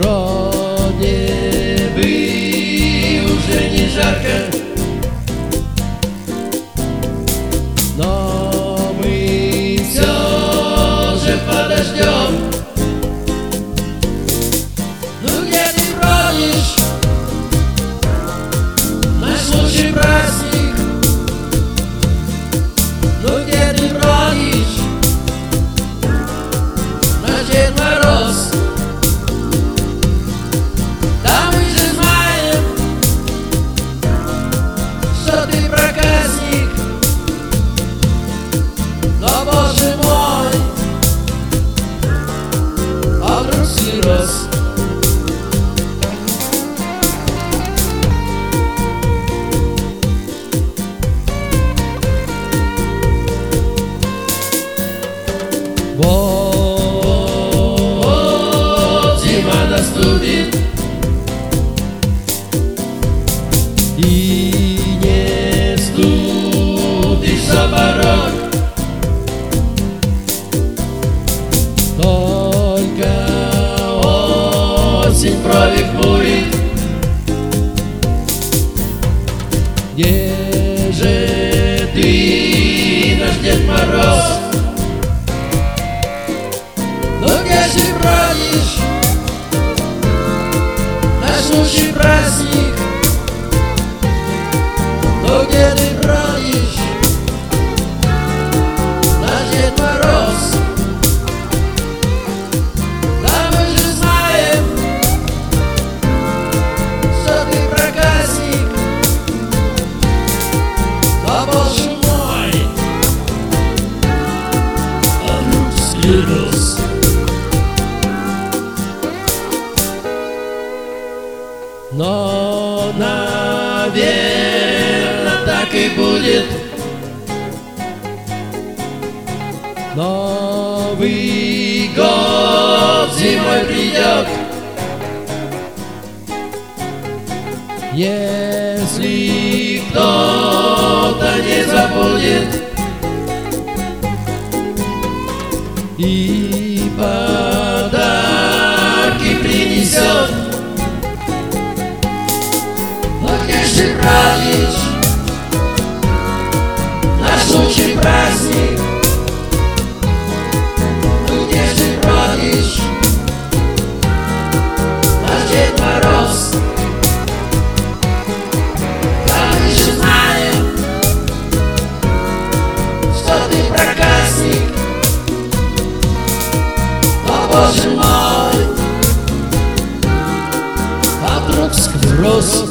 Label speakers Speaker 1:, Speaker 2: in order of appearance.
Speaker 1: Вроде бы уже не жарко, но мы все же подождем. Ну где ты бродишь, наш лучший праздник? Ну где ты бродишь, наш Дед Мороз? Да мы же знаем, что ты проказник, но, боже мой, а вдруг всерьез? Вот зима наступит, и не ступишь за порог, только осень брови хмурит. Где же ты, наш Дед Мороз? Ну где же бродишь, наш лучший праздник? Ну где ты бродишь, наш Дед Мороз? Да мы же знаем, что ты проказник, но, боже мой, а вдруг всерьез? Но, наверное, так и будет. Новый год зимой придет, если кто-то не забудет и подарки принесет. Где же бродишь, наш лучший праздник? Ну где же бродишь, наш Дед Мороз? Да мы же знаем, что ты проказник, но, боже мой, а вдруг склероз?